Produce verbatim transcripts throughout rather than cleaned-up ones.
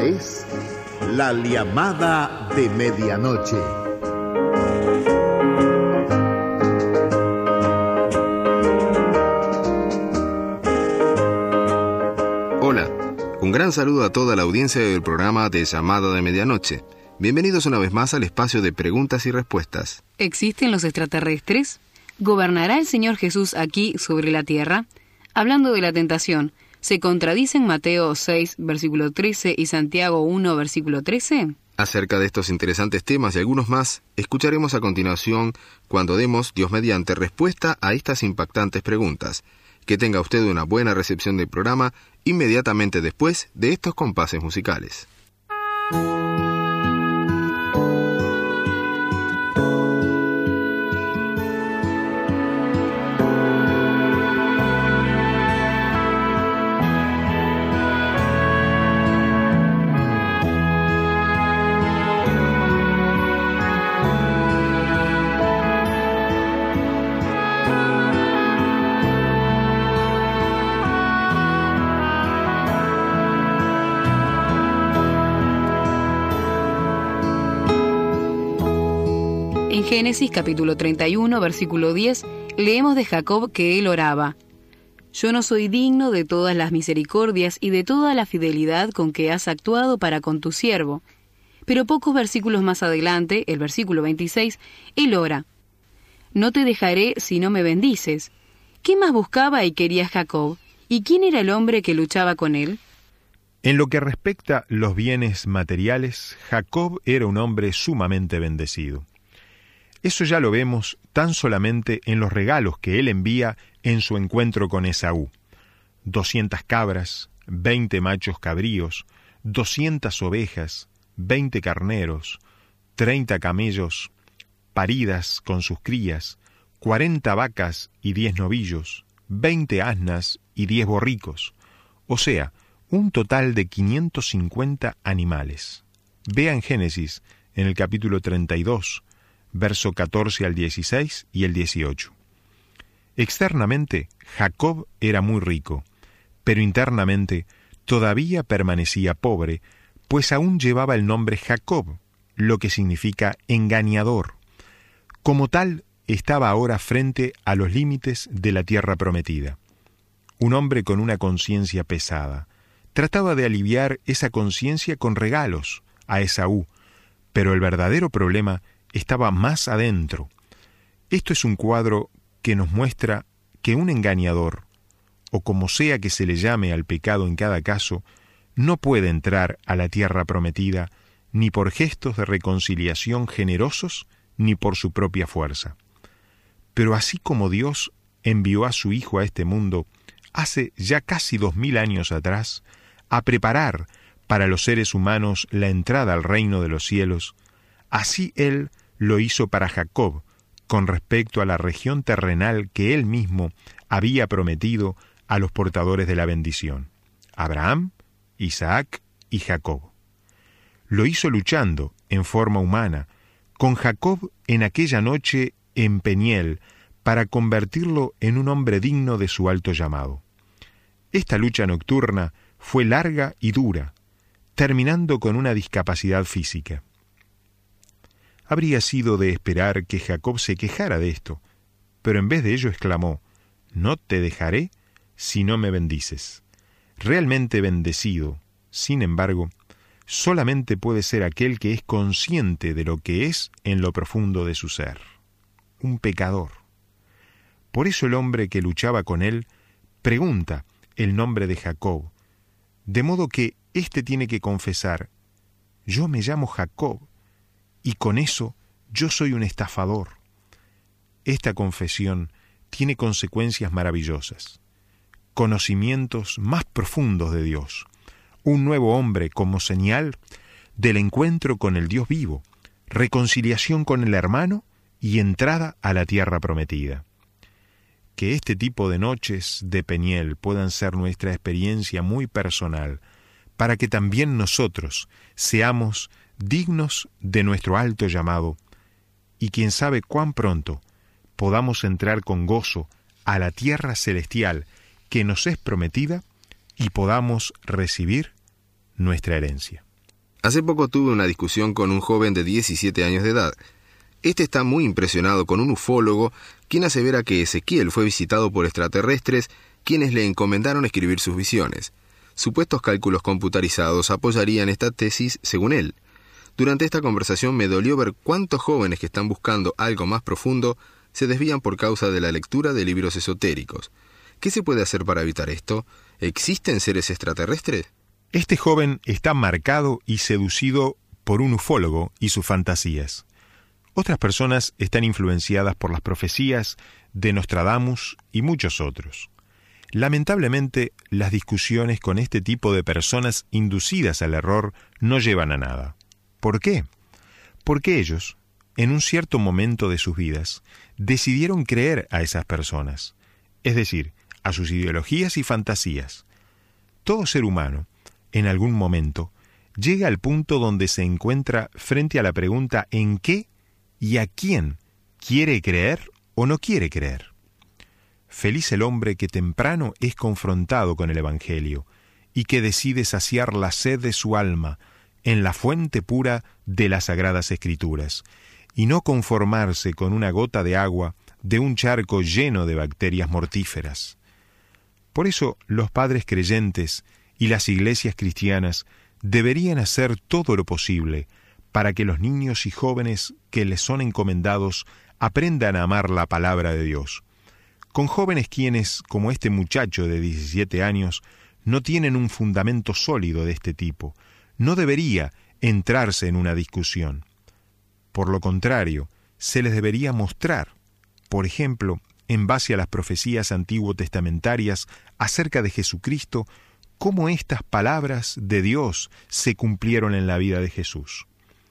es La Llamada de Medianoche. Hola, un gran saludo a toda la audiencia del programa de Llamada de Medianoche. Bienvenidos una vez más al espacio de preguntas y respuestas. ¿Existen los extraterrestres? ¿Gobernará el Señor Jesús aquí sobre la tierra? Hablando de la tentación, ¿se contradicen Mateo seis, versículo trece y Santiago uno, versículo trece? Acerca de estos interesantes temas y algunos más, escucharemos a continuación cuando demos, Dios mediante, respuesta a estas impactantes preguntas. Que tenga usted una buena recepción del programa inmediatamente después de estos compases musicales. En Génesis capítulo treinta y uno, versículo diez, leemos de Jacob que él oraba: «Yo no soy digno de todas las misericordias y de toda la fidelidad con que has actuado para con tu siervo». Pero pocos versículos más adelante, el versículo veintiséis, él ora: «No te dejaré si no me bendices». ¿Qué más buscaba y quería Jacob? ¿Y quién era el hombre que luchaba con él? En lo que respecta a los bienes materiales, Jacob era un hombre sumamente bendecido. Eso ya lo vemos tan solamente en los regalos que él envía en su encuentro con Esaú. Doscientas cabras, veinte machos cabríos, doscientas ovejas, veinte carneros, treinta camellos, paridas con sus crías, cuarenta vacas y diez novillos, veinte asnas y diez borricos, o sea, un total de quinientos cincuenta animales. Vea en Génesis, en el capítulo treinta y dos, verso catorce al dieciséis y el dieciocho. Externamente, Jacob era muy rico, pero internamente todavía permanecía pobre, pues aún llevaba el nombre Jacob, lo que significa engañador. Como tal, estaba ahora frente a los límites de la tierra prometida. Un hombre con una conciencia pesada. Trataba de aliviar esa conciencia con regalos a Esaú, pero el verdadero problema estaba más adentro. Esto es un cuadro que nos muestra que un engañador, o como sea que se le llame al pecado en cada caso, no puede entrar a la tierra prometida ni por gestos de reconciliación generosos ni por su propia fuerza. Pero así como Dios envió a su Hijo a este mundo hace ya casi dos mil años atrás a preparar para los seres humanos la entrada al reino de los cielos, así Él lo hizo para Jacob, con respecto a la región terrenal que él mismo había prometido a los portadores de la bendición, Abraham, Isaac y Jacob. Lo hizo luchando en forma humana, con Jacob en aquella noche en Peniel, para convertirlo en un hombre digno de su alto llamado. Esta lucha nocturna fue larga y dura, terminando con una discapacidad física. Habría sido de esperar que Jacob se quejara de esto, pero en vez de ello exclamó: «No te dejaré si no me bendices». Realmente bendecido, sin embargo, solamente puede ser aquel que es consciente de lo que es en lo profundo de su ser, un pecador. Por eso el hombre que luchaba con él pregunta el nombre de Jacob, de modo que éste tiene que confesar: «Yo me llamo Jacob, y con eso yo soy un estafador». Esta confesión tiene consecuencias maravillosas, conocimientos más profundos de Dios, un nuevo hombre como señal del encuentro con el Dios vivo, reconciliación con el hermano y entrada a la tierra prometida. Que este tipo de noches de Peniel puedan ser nuestra experiencia muy personal, para que también nosotros seamos dignos de nuestro alto llamado, y quién sabe cuán pronto podamos entrar con gozo a la tierra celestial que nos es prometida y podamos recibir nuestra herencia. Hace poco tuve una discusión con un joven de diecisiete años de edad. Este está muy impresionado con un ufólogo, quien asevera que Ezequiel fue visitado por extraterrestres, quienes le encomendaron escribir sus visiones. Supuestos cálculos computarizados apoyarían esta tesis, según él. Durante esta conversación me dolió ver cuántos jóvenes que están buscando algo más profundo se desvían por causa de la lectura de libros esotéricos. ¿Qué se puede hacer para evitar esto? ¿Existen seres extraterrestres? Este joven está marcado y seducido por un ufólogo y sus fantasías. Otras personas están influenciadas por las profecías de Nostradamus y muchos otros. Lamentablemente, las discusiones con este tipo de personas inducidas al error no llevan a nada. ¿Por qué? Porque ellos, en un cierto momento de sus vidas, decidieron creer a esas personas, es decir, a sus ideologías y fantasías. Todo ser humano, en algún momento, llega al punto donde se encuentra frente a la pregunta ¿en qué y a quién quiere creer o no quiere creer? Feliz el hombre que temprano es confrontado con el Evangelio y que decide saciar la sed de su alma en la fuente pura de las Sagradas Escrituras, y no conformarse con una gota de agua de un charco lleno de bacterias mortíferas. Por eso los padres creyentes y las iglesias cristianas deberían hacer todo lo posible para que los niños y jóvenes que les son encomendados aprendan a amar la palabra de Dios. Con jóvenes quienes, como este muchacho de diecisiete años, no tienen un fundamento sólido de este tipo, no debería entrarse en una discusión. Por lo contrario, se les debería mostrar, por ejemplo, en base a las profecías antiguo-testamentarias acerca de Jesucristo, cómo estas palabras de Dios se cumplieron en la vida de Jesús.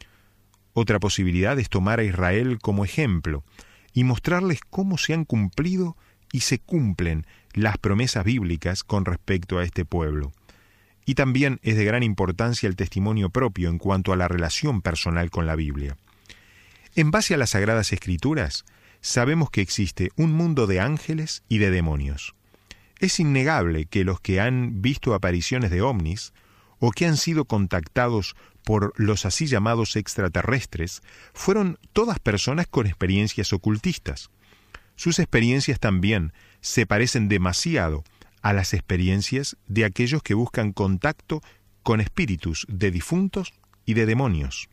Otra posibilidad es tomar a Israel como ejemplo y mostrarles cómo se han cumplido y se cumplen las promesas bíblicas con respecto a este pueblo. Y también es de gran importancia el testimonio propio en cuanto a la relación personal con la Biblia. En base a las Sagradas Escrituras, sabemos que existe un mundo de ángeles y de demonios. Es innegable que los que han visto apariciones de ovnis o que han sido contactados por los así llamados extraterrestres fueron todas personas con experiencias ocultistas. Sus experiencias también se parecen demasiado a las experiencias de aquellos que buscan contacto con espíritus de difuntos y de demonios.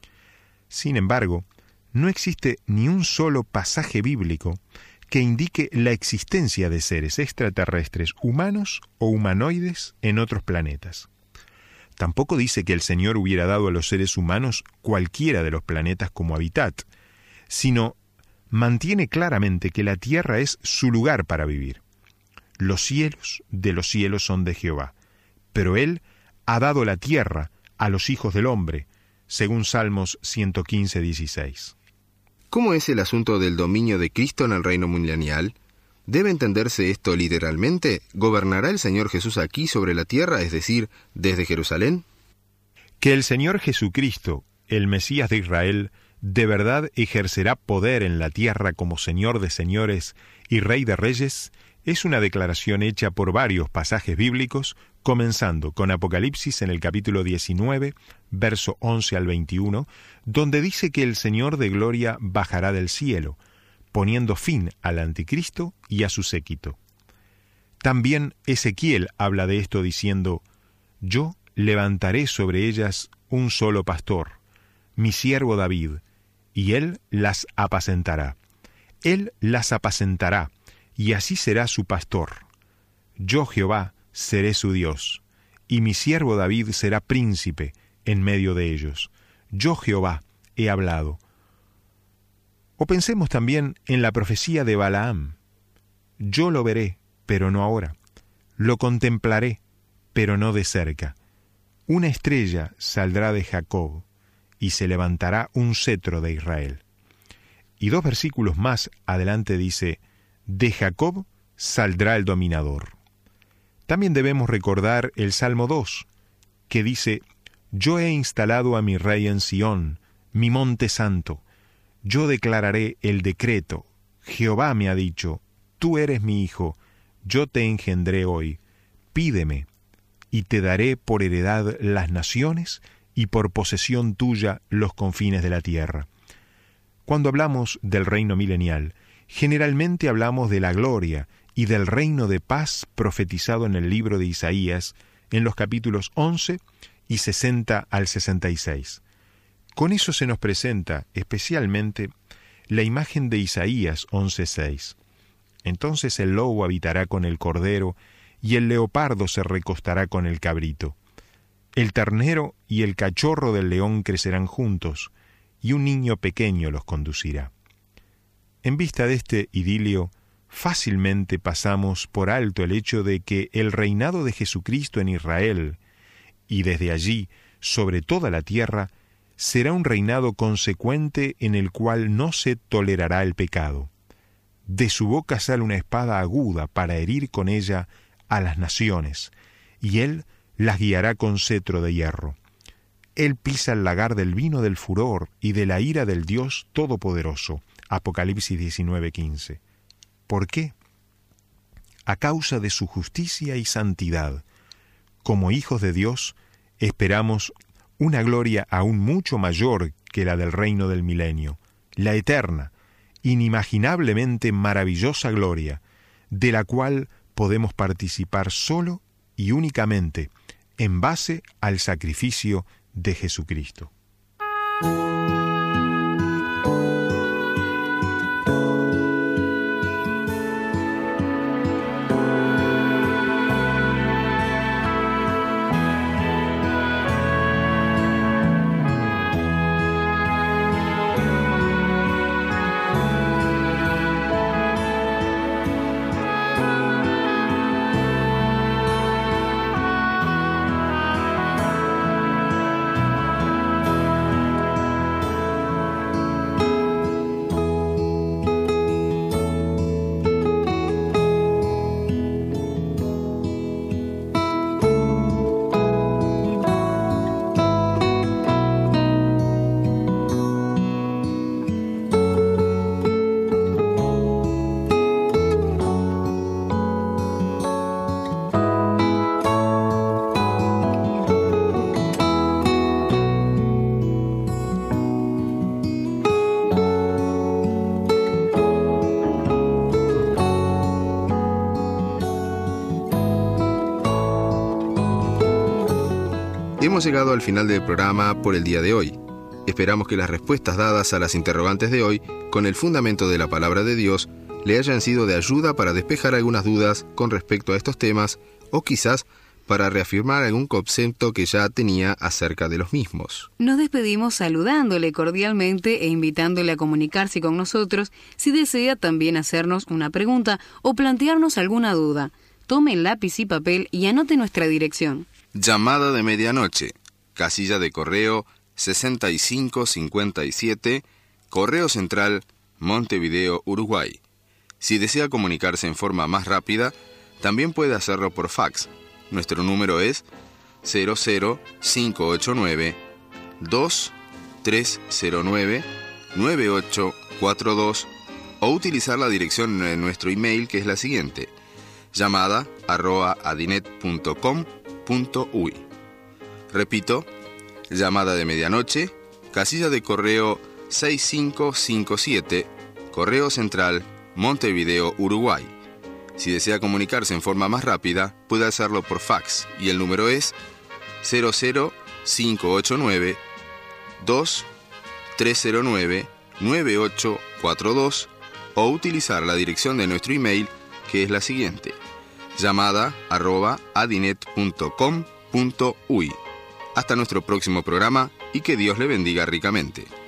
Sin embargo, no existe ni un solo pasaje bíblico que indique la existencia de seres extraterrestres humanos o humanoides en otros planetas. Tampoco dice que el Señor hubiera dado a los seres humanos cualquiera de los planetas como hábitat, sino mantiene claramente que la tierra es su lugar para vivir. Los cielos de los cielos son de Jehová, pero Él ha dado la tierra a los hijos del hombre, según Salmos ciento quince, dieciséis. ¿Cómo es el asunto del dominio de Cristo en el reino milenial? ¿Debe entenderse esto literalmente? ¿Gobernará el Señor Jesús aquí sobre la tierra, es decir, desde Jerusalén? Que el Señor Jesucristo, el Mesías de Israel, de verdad ejercerá poder en la tierra como Señor de señores y Rey de reyes, es una declaración hecha por varios pasajes bíblicos, comenzando con Apocalipsis en el capítulo diecinueve, verso once al veintiuno, donde dice que el Señor de gloria bajará del cielo, poniendo fin al anticristo y a su séquito. También Ezequiel habla de esto diciendo: «Yo levantaré sobre ellas un solo pastor, mi siervo David, y él las apacentará. Él las apacentará, y así será su pastor. Yo, Jehová, seré su Dios, y mi siervo David será príncipe en medio de ellos. Yo, Jehová, he hablado». O pensemos también en la profecía de Balaam. «Yo lo veré, pero no ahora. Lo contemplaré, pero no de cerca. Una estrella saldrá de Jacob, y se levantará un cetro de Israel». Y dos versículos más adelante dice: «De Jacob saldrá el dominador». También debemos recordar el Salmo dos, que dice: «Yo he instalado a mi rey en Sión, mi monte santo. Yo declararé el decreto. Jehová me ha dicho: tú eres mi hijo, yo te engendré hoy. Pídeme, y te daré por heredad las naciones y por posesión tuya los confines de la tierra. Cuando hablamos del reino milenial, generalmente hablamos de la gloria y del reino de paz profetizado en el libro de Isaías, en los capítulos once y sesenta al sesenta y seis. Con eso se nos presenta especialmente la imagen de Isaías once seis. Entonces el lobo habitará con el cordero, y el leopardo se recostará con el cabrito. El ternero y el cachorro del león crecerán juntos, y un niño pequeño los conducirá. En vista de este idilio, fácilmente pasamos por alto el hecho de que el reinado de Jesucristo en Israel, y desde allí sobre toda la tierra, será un reinado consecuente en el cual no se tolerará el pecado. De su boca sale una espada aguda para herir con ella a las naciones, y él las guiará con cetro de hierro. Él pisa el lagar del vino del furor y de la ira del Dios Todopoderoso. Apocalipsis diecinueve quince. ¿Por qué? A causa de su justicia y santidad. Como hijos de Dios, esperamos una gloria aún mucho mayor que la del reino del milenio, la eterna, inimaginablemente maravillosa gloria, de la cual podemos participar solo y únicamente en base al sacrificio de Jesucristo. Hemos llegado al final del programa por el día de hoy. Esperamos que las respuestas dadas a las interrogantes de hoy, con el fundamento de la palabra de Dios, le hayan sido de ayuda para despejar algunas dudas con respecto a estos temas, o quizás para reafirmar algún concepto que ya tenía acerca de los mismos. Nos despedimos saludándole cordialmente e invitándole a comunicarse con nosotros si desea también hacernos una pregunta o plantearnos alguna duda. Tome lápiz y papel y anote nuestra dirección. Llamada de medianoche, casilla de correo sesenta y cinco cincuenta y siete, Correo Central, Montevideo, Uruguay. Si desea comunicarse en forma más rápida, también puede hacerlo por fax. Nuestro número es cero cero cinco ocho nueve, dos tres cero nueve, nueve ocho cuatro dos o utilizar la dirección de nuestro email, que es la siguiente: llamada arroba adinet punto com punto uy. Repito, llamada de medianoche, casilla de correo seis cinco cinco siete, Correo Central, Montevideo, Uruguay. Si desea comunicarse en forma más rápida, puede hacerlo por fax, y el número es cero cero cinco ocho nueve, dos tres cero nueve, nueve ocho cuatro dos o utilizar la dirección de nuestro email, que es la siguiente: llamada arroba adinet punto com punto uy. Hasta nuestro próximo programa y que Dios le bendiga ricamente.